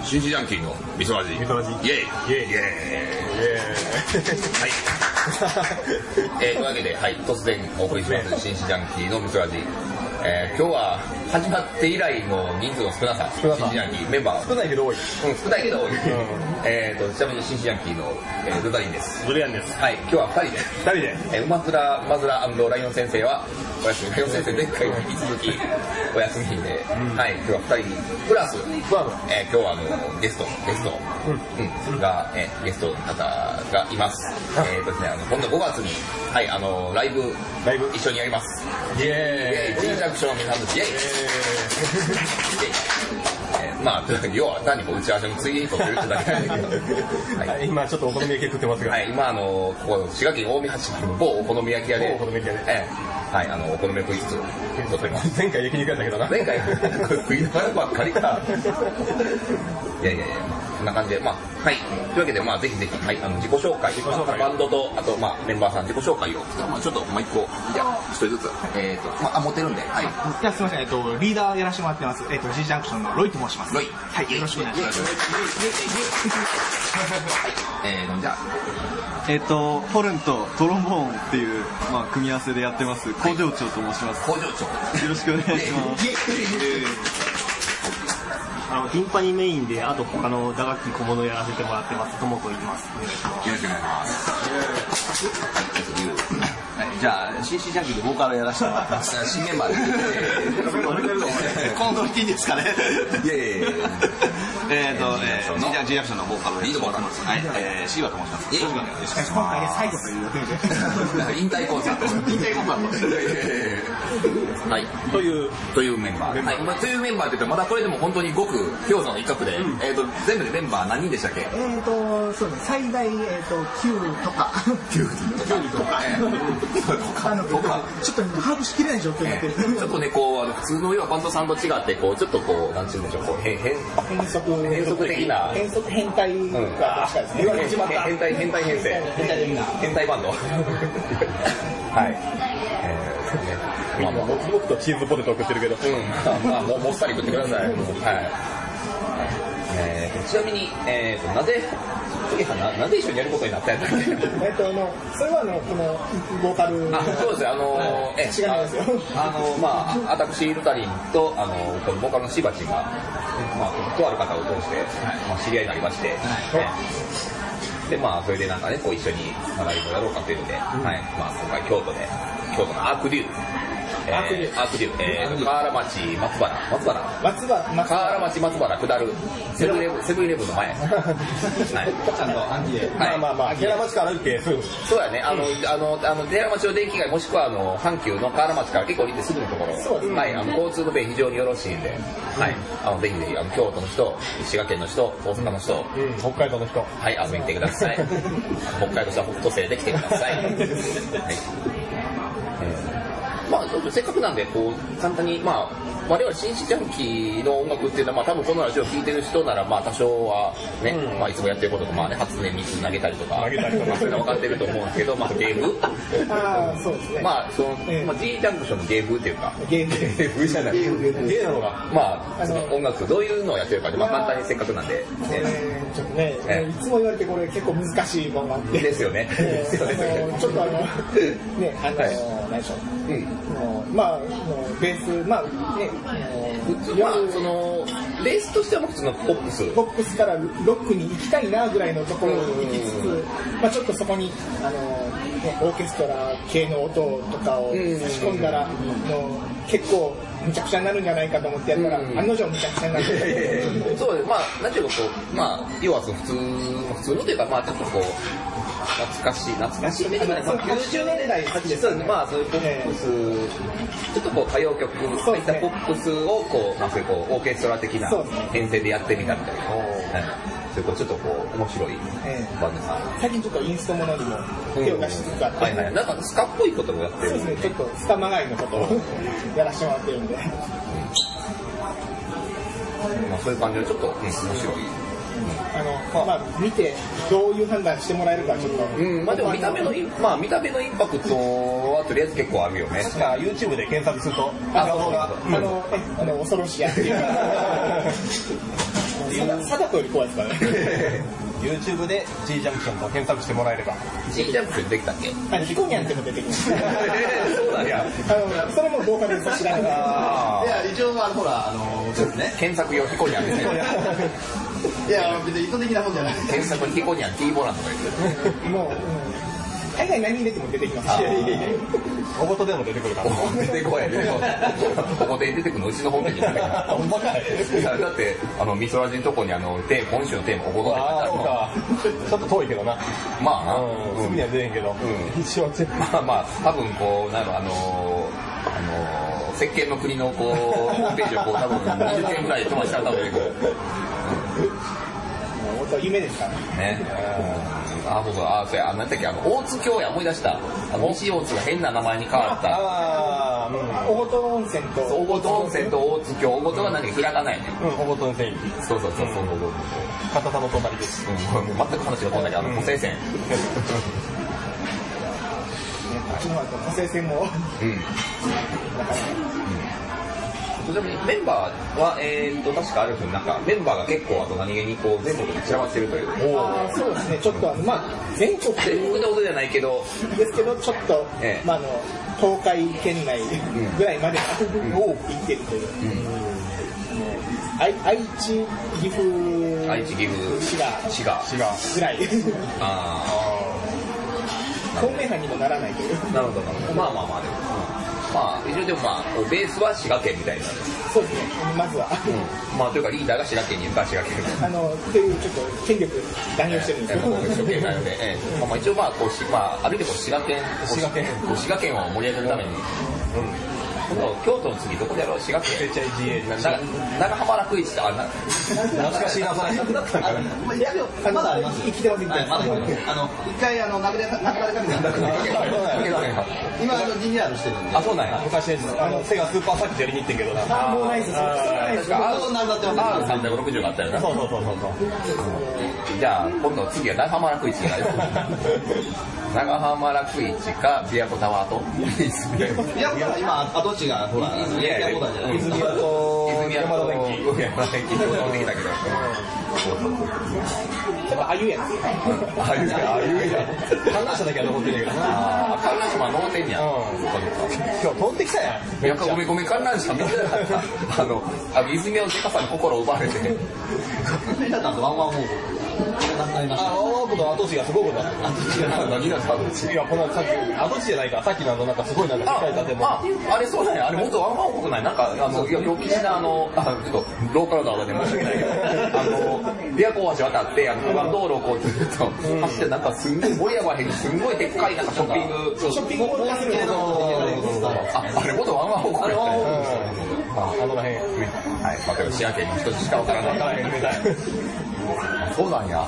シンシジャンキーのみそラジイエイイエイイエイはいというわけで、はい、突然お送りしますシンシジャンキーのみそラジ。今日は始まって以来の人数の少なさ、シンシジャンキーメンバー少ないけど多い、 少ないけど多い、ちなみにシンシジャンキーのルダリンです。 ルダリンです。 はい、今日は2人で馬面ライオン先生はお休み。ライオン先生前回に引き続きお休みで、はい、今日は2人プラス今日はゲストがゲストの方がいます。今度5月にはいライブ一緒にやります。イエーイ。Gジャンクションの皆さんです。イエーイ。まあ要は何か打ち合わせのついでに撮ってるってだけなんだけど、 はい、今ちょっとお好み焼き食ってますが、 はい、今ここ滋賀県近江八幡の某お好み焼き屋で、はい、お好み焼きつつ撮ってます。 前回焼肉やったけどな。 前回食いながらばっかりか。いやこんな感じで、まあはいというわけで、まあぜひぜひ、はい、自己紹介、バンドとあとメンバーさん自己紹介をちょっともう一個じゃあ一人ずつ持ってるんで、はい。 じゃあすみません、リーダーやらせてもらってますGジャンクションのロイと申します。 ロイ、 はい、よろしくお願いします。 じゃあホルンとトロンボーンっていう組み合わせでやってます工場長と申します。 工場長、 よろしくお願いします。 ティンパニメインで、あと他の打楽器小物やらせてもらってますともと言います。 よろしくお願いします。 じゃあ CC ジャンキーでボーカルやらせてもらってます。 新メンバーでこのノリでいいんですかね。 いや Gジャンクションのボーカルをやらせてもらってます。はい、シーワと申します。よろしくお願いします。 今回で最後という予定で引退コンサートはいというメンバー、はい、というメンバーって言うとまだこれでも本当にごく氷山の一角で、全部でメンバー何人でしたっけ？ そうですね、最大9とか9とかちょっと把握しきれない状況になってる。 ちょっとねこう普通のバンドさんと違ってこうちょっとこうなんていうんでしょう、こう変則的な変態が近いですね。 言われちまった変態編成変態バンドはいみんなもくもくとチーズポテトを食ってるけど、 もっさり食ってください。はい。ちなみになんで一緒にやることになったんやったっけ？ それはこのボーカル。 そうです違いますよ。 私ルタリンとこのボーカルのしばちがとある方を通して知り合いになりまして。でそれでなんかねこう一緒にライブをやろうかというので、今回京都のアークデュー河原町松原河原町松原下るセブンイレブンの前はいちゃんと暗記で寺町から歩いてそうやね寺町の電気街もしくは阪急の河原町から結構降りてすぐのところ、はい、交通の便非常によろしいんで、はい、ぜひぜひ京都の人、滋賀県の人、大阪の人、 北海道の人、 はい、遊びに来てください。北海道は北斗星で来てください。はい。せっかくなんでこう簡単に我々シンシジャンキーの音楽っていうのは多分このラジオ聴いてる人なら多少はね、いつもやってることと初音ミク投げたりとかそういうの分かってると思うんですけど、ゲームそうですね。 G ジャンクションのゲームっていうかゲームじゃないゲーなのが音楽どういうのをやってるかで簡単にせっかくなんでちょっとねいつも言われてこれ結構難しいものがあってですよね。 ちょっとね何でしょうベースベースとしては普通のポップスからロックに行きたいなぐらいのところに行きつつ、ちょっとそこにオーケストラ系の音とかを差し込んだら結構むちゃくちゃになるんじゃないかと思ってやったら、案の定むちゃくちゃになる。 そうです。なんていうか要は普通のというかちょっとこう懐かしいっていうか 90年代そうですね。そういうポップス、ちょっとこう歌謡曲そういったポップスをこうそういうこうオーケストラ的な編成でやってみたみたいな。そういうちょっとこう面白いバンドさん。 最近ちょっとインストものにも手を出しつつあって、 なんかスカっぽいこともやってる。 そうですね。ちょっとスカまがいのことをやらせてもらってるんで。 そういう感じでちょっと面白い。 見てどういう判断してもらえるかちょっと、 でも見た目のインパクトはとりあえず結構あるよね。 確か YouTube で検索すると恐ろしいやっていう貞子より怖いですからね。 YouTube で G ジャンクションと検索してもらえれば。 G ジャンクションできたっけ？ ヒコニャンっても出てきます。 そうなんや。 それもボーカルで知らない。いや一応ほらそうですね。 検索用ヒコニャンですね。 いや別に意図的なもんじゃない。 検索にヒコニャン T ボランとか言って。 もう海外何入れても出てきます。 おごとでも出てくるから。 出てこい。表に出てくるのうちの本編に出てくる。 ほんまかい。 だってミソラジのとこに今週のテーマおごとって書いてあるの。 ちょっと遠いけどな。 まあな。 すぐには出へんけど。一応まあ多分こう石鹸の国のこうホームページをこう多分20件ぐらい飛ばしたら多分出てくる。 本当夢ですからね。僕はそうやなんだっけ大津京や思い出した。西大津が変な名前に変わった。 小琴温泉と大津京。大琴が何か開かないね。 小琴温泉駅。 そう。 片田の隣です。 全く話が飛んだけど補正線。 あっちの方だと補正線も。 ちなみにメンバーは確かあるんですよ。なんかメンバーが結構あと何気にこう全国に散らばってるという。 そうですね。ちょっと全国でことじゃないけどですけどちょっと東海県内ぐらいまで多く行ってるという。愛知岐阜滋賀ぐらい。透明版にもならないという。 なるほど。まあでも。一応でもベースは滋賀県みたいな。 そうですね。まずは。 というかリーダーが滋賀県にいるから滋賀県。 というちょっと権力乱用してるんですけど。 一応ある程度滋賀県を盛り上げるために。京都の次どこでやろう滋賀県。長浜楽市懐かしいなそれ。 まだあります。 生きてます。 まだ一回殴られかけたんだけど。今リニューアルしてるんで。 そうなんや。 昔セガスーパーサーキットやりに行ってんけどな。 もうないです。 360があったよな。 そう。 じゃあ今度次は長浜楽市が長浜楽市か琵琶湖タワーと。 琵琶湖から今跡地がほら泉屋と山田電機飛んできたけど。 あゆや。 観覧車だけは残ってるけどな。 観覧車は残ってんや。 今日飛んできたやん。 ごめん観覧車見てなかった。泉屋のデカさに心を奪われて。 みんなだとワンワンウォークの後地がすごくなって何が後地？ いやこのさっき後地じゃないかさっきのなんかすごいなんか深い建物。 あれそうだね。あれ元ワンワン王国ない。なんか陽気なローカルなので申し訳ないけど琵琶湖橋渡って道路をこうずっと走ってなんかすんごい森山辺にすんごいでっかいなんかショッピングモールがするけどあれ元ワンワン王国。 あの辺はい。滋賀県に一つしかわからない。そうなんや。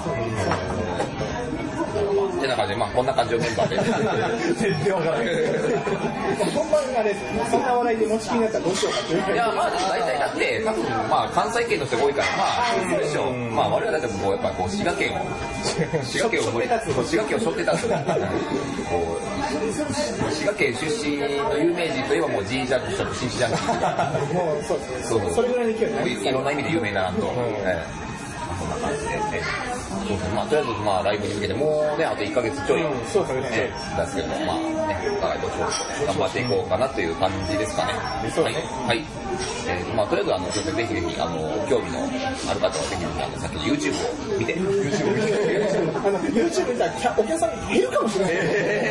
ってな感じでこんな感じのメンバーで全然わからない本番がねそんな笑いで持ちきりになったらどうしようかっていう。 いや大体だって多分関西圏の人が多いから我々だってもうやっぱ滋賀県を滋賀県を背負ってたんですよ。滋賀県出身の有名人といえばもう G ジャンクション、新ジャンクション。 もうそうですね。それぐらいの勢いない。 いろんな意味で有名ななんと。そんな感じで。とりあえずライブに向けてもうねあと1ヶ月ちょいですけどもお互いどうしよう頑張っていこうかなという感じですかね。はい。とりあえずぜひ興味のある方はぜひさっきの YouTube を見て YouTube 見たらお客さん減るかもしれない。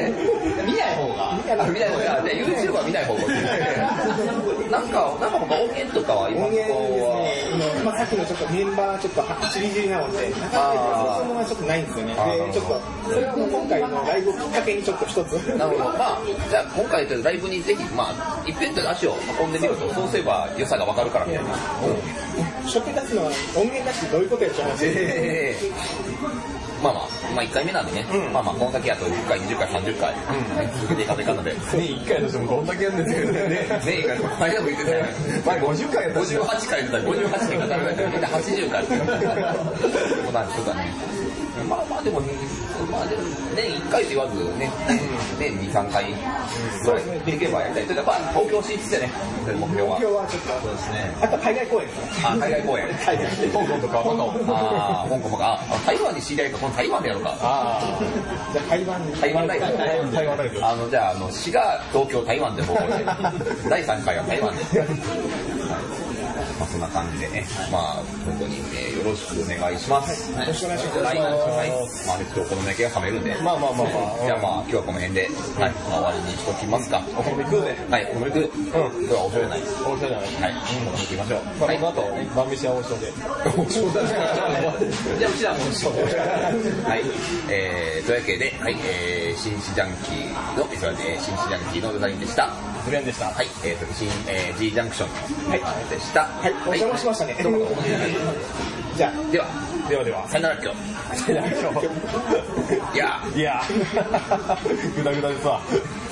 見ない方が YouTube は見ない方がなんか他音源とかは今音源ですね。さっきのちょっとメンバーちょっとちりぢりなのでなかなかそのままちょっとないんですよね。でちょっとそれはもう今回のライブをきっかけにちょっと一つ。 なるほど。じゃあ今回ライブにぜひ一遍と足を運んでみるとそうすれば良さが分かるからみたいな。 初手出すのは音源出してどういうことやっちゃいます。 まあ1回目なんでね、まあこの先あと10回、20回、30回、続けていかないかんので。 年1回としてもこんだけやるんですけどね。 年1回、前でも言ってたよ。 前50回やった 58回やったら58回かかるから、みんな80回って言うから。そうなんですかね。まあでも年1回と言わずね、年2、3回ぐらいでいけばやりたい。というか、東京進出でね、目標は。 今日はちょっと、そうですね。あと海外公演ですね。 海外公演。 香港とか香港。 香港もか。台湾に知り合いか、この台湾でやろうか。 じゃあ台湾大会。 じゃあ、滋賀、東京、台湾で方向で。第3回は台湾で。まあそんな感じでね、まあ本当に、よろしくお願いします。 よろしくお願いします。 はい。まあお好み焼きが冷めるんで。 まあ。 じゃあまあ今日はこの辺で、はい、終わりにしときますか。 お好み食うね。 はい、お好み食う。今日はお醤油ない。 お醤油ない。 はい、お好み食いましょう。 まあこの後晩飯はお醤で。お醤だね。 じゃあうちらもお醤油。はい。というわけで、はい、新市ジャンキーの、新市ジャンキーのデザインでした。 ズレンでした。 はい、G ジャンクションのでした。 はい、お邪魔しましたね。じゃあ、 では、さよなら今日。 いや。グダグダですわ。